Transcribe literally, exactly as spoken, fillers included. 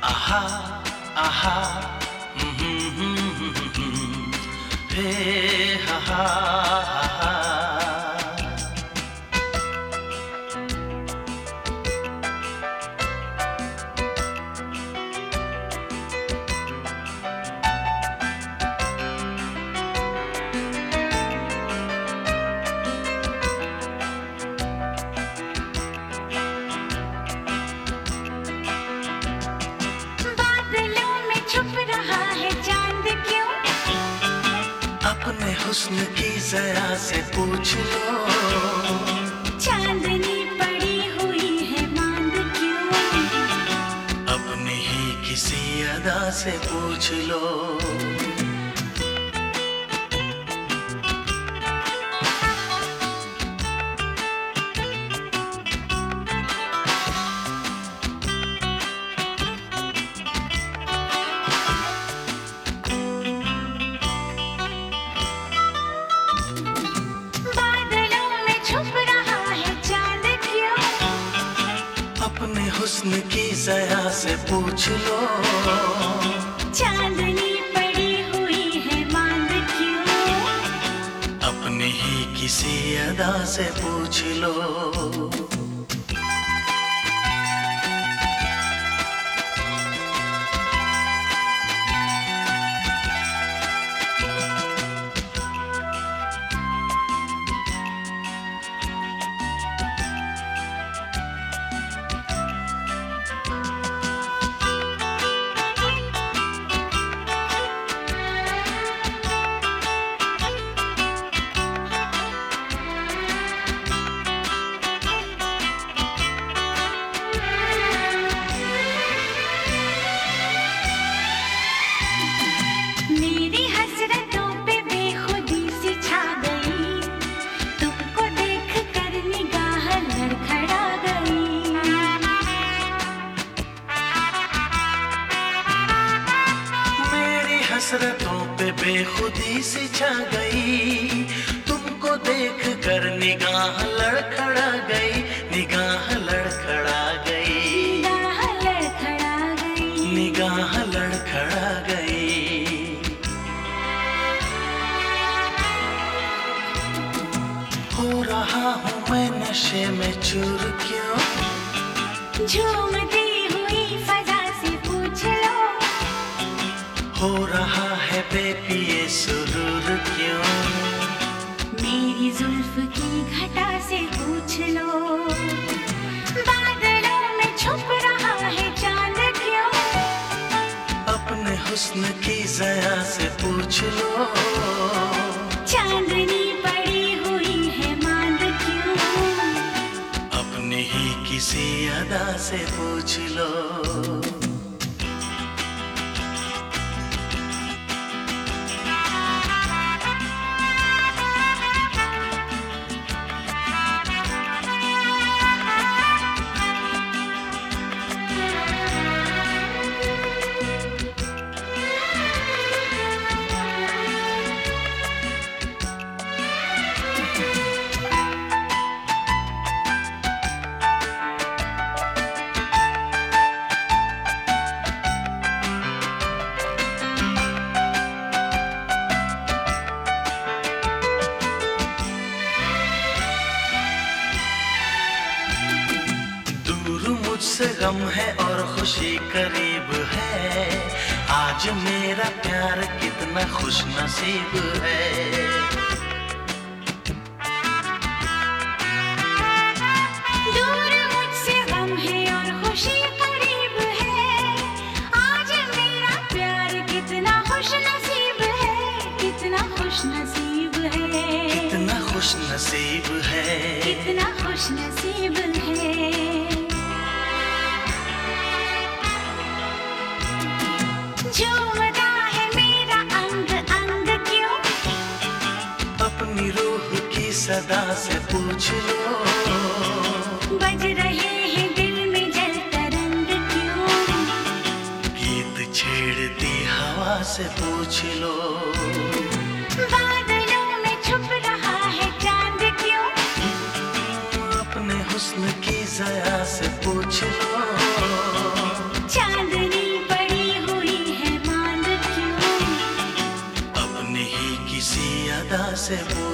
आहा आहा हम्म, हम्म, हम्म, हम्म, हे हा हा हा। अपने हुस्न की जरा से पूछ लो, चांदनी पड़ी हुई है मांद क्यों? अपनी ही किसी अदा से पूछ लो। अपने हुस्न की जरा से पूछ लो, चांदनी पड़ी हुई है मांद क्यों? अपनी ही किसी अदा से पूछ लो। हसरतों पे बेखुदी सी छा गई, तुमको देख कर निगाह लड़खड़ा गई, निगाह लड़खड़ा गई, निगाह लड़खड़ा गई, निगाह लड़खड़ा गई। हो रहा हूँ मैं नशे में चूर क्यों, झूमती हुई फजा से पूछ लो, हो रहा है बेपिए सुरूर क्यों, मेरी जुल्फ की घटा से पूछ लो। बादलों में छुप रहा है चांद क्यों, अपने हुस्न की जरा से पूछ लो, चांदनी पड़ी हुई है मांद क्यों? अपनी ही किसी अदा से पूछ लो। मुझसे गम है और खुशी करीब है, आज मेरा प्यार कितना खुश नसीब है। दूर मुझसे गम है और खुशी करीब है, आज मेरा प्यार कितना खुश नसीब है, कितना खुश नसीब है, कितना खुश नसीब है, कितना खुश नसीब है। झूमता है मेरा अंग अंग क्यों, अपनी रूह की सदा से पूछ लो, बज रहे हैं दिल में जल तरंग क्यों, गीत छेड़ती हवा से पूछ लो। बादलों में छुप रहा है चांद क्यों, अपने हुस्न की जरा से पूछ लो, चांदनी से बोल